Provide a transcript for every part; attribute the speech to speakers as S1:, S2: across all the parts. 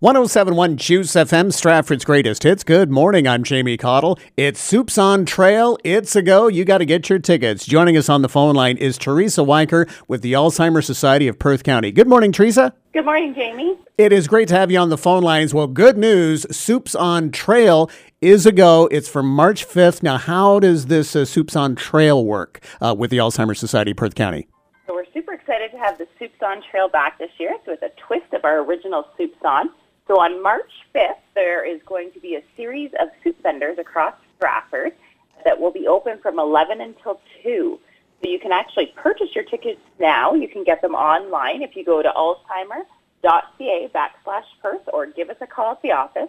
S1: 1071 Juice FM, Stratford's greatest hits. Good morning, I'm Jamie Cottle. It's Soups on Trail. It's a go. You got to get your tickets. Joining us on the phone line is Teresa Weicker with the Alzheimer's Society of Perth County. Good morning, Teresa.
S2: Good morning, Jamie.
S1: It is great to have you on the phone lines. Well, good news. Soups on Trail is a go. It's for March 5th. Now, how does this Soups on Trail work with the Alzheimer's Society of Perth County?
S2: So we're super excited to have the Soups on Trail back this year. It's with a twist of our original Soups on. So on March 5th, there is going to be a series of soup vendors across Stratford that will be open from 11 until 2. So you can actually purchase your tickets now. You can get them online if you go to alzheimer.ca/Perth or give us a call at the office,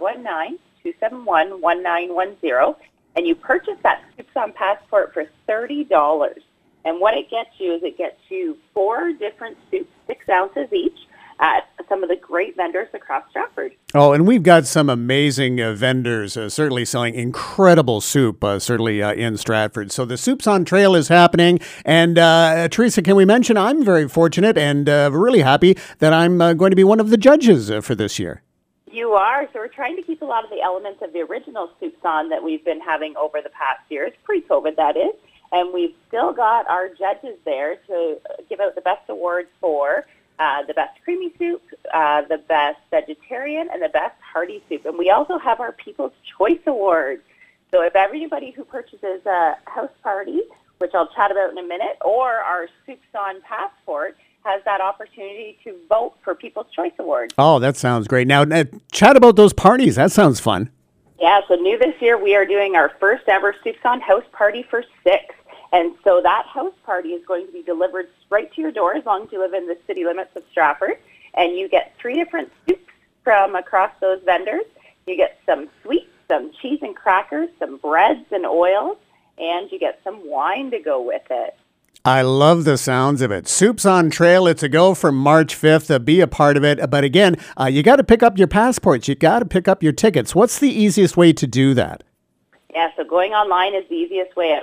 S2: 519-271-1910. And you purchase that Soups on passport for $30. And what it gets you is it gets you 4 different soups, 6 ounces each, at some of the great vendors across Stratford.
S1: Oh, and we've got some amazing vendors certainly selling incredible soup, certainly in Stratford. So the Soups on Trail is happening. And Teresa, can we mention I'm very fortunate and really happy that I'm going to be one of the judges for this year.
S2: You are. So we're trying to keep a lot of the elements of the original Soups on that we've been having over the past years, pre-COVID that is. And we've still got our judges there to give out the best awards for the best creamy soup, the best vegetarian, and the best hearty soup. And we also have our People's Choice Awards. So if everybody who purchases a house party, which I'll chat about in a minute, or our Soups on passport, has that opportunity to vote for People's Choice Awards.
S1: Oh, that sounds great. Now, chat about those parties. That sounds fun.
S2: Yeah, so new this year, we are doing our first ever Soups on house party for 6. And so that house party is going to be delivered straight to your door as long as you live in the city limits of Stratford. And you get 3 different soups from across those vendors. You get some sweets, some cheese and crackers, some breads and oils, and you get some wine to go with it.
S1: I love the sounds of it. Soups on Trail, it's a go for March 5th. Be a part of it. But again, you got to pick up your passports. You got to pick up your tickets. What's the easiest way to do that?
S2: Yeah, so going online is the easiest way at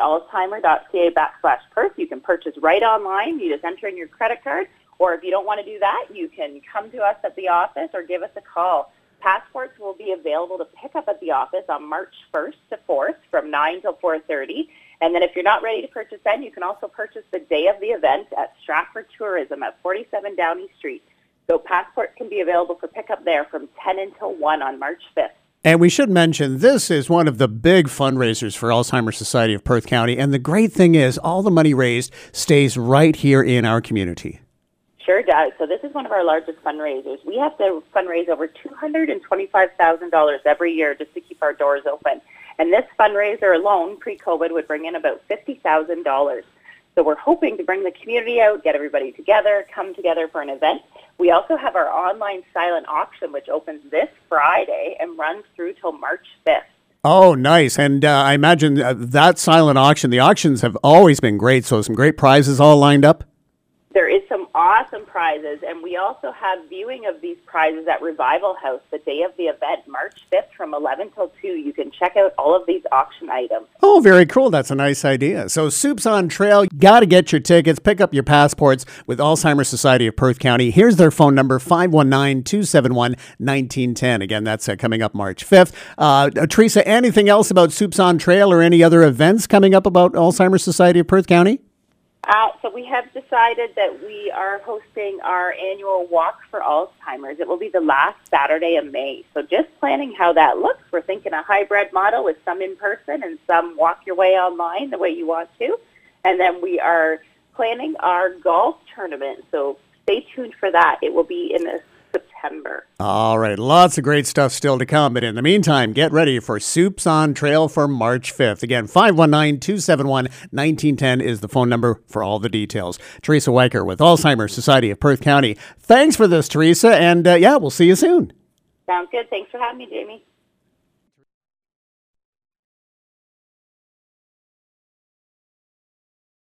S2: alzheimer.ca/Perth. You can purchase right online. You just enter in your credit card. Or if you don't want to do that, you can come to us at the office or give us a call. Passports will be available to pick up at the office on March 1st to 4th from 9 till 4:30. And then if you're not ready to purchase then, you can also purchase the day of the event at Stratford Tourism at 47 Downey Street. So passports can be available for pickup there from 10 until 1 on March 5th.
S1: And we should mention, this is one of the big fundraisers for Alzheimer's Society of Perth County. And the great thing is, all the money raised stays right here in our community.
S2: Sure does. So this is one of our largest fundraisers. We have to fundraise over $225,000 every year just to keep our doors open. And this fundraiser alone, pre-COVID, would bring in about $50,000. So we're hoping to bring the community out, get everybody together, come together for an event. We also have our online silent auction, which opens this Friday and runs through till March 5th.
S1: Oh, nice. And I imagine that silent auction, the auctions have always been great, so some great prizes all lined up.
S2: There is some awesome prizes, and we also have viewing of these prizes at Revival House the day of the event, March 5th from 11 till 2. You can check out all of these auction items.
S1: Oh, very cool. That's a nice idea. So Soups on Trail, got to get your tickets, pick up your passports with Alzheimer's Society of Perth County. Here's their phone number, 519-271-1910. Again, that's coming up March 5th. Teresa, anything else about Soups on Trail or any other events coming up about Alzheimer's Society of Perth County?
S2: So we have decided that we are hosting our annual Walk for Alzheimer's. It will be the last Saturday of May. So just planning how that looks. We're thinking a hybrid model with some in person and some walk your way online the way you want to. And then we are planning our golf tournament. So stay tuned for that. It will be in September.
S1: All right. Lots of great stuff still to come. But in the meantime, get ready for Soups on Trail for March 5th. Again, 519-271-1910 is the phone number for all the details. Teresa Weicker with Alzheimer's Society of Perth County. Thanks for this, Teresa. And we'll see you soon.
S2: Sounds good. Thanks for having me, Jamie.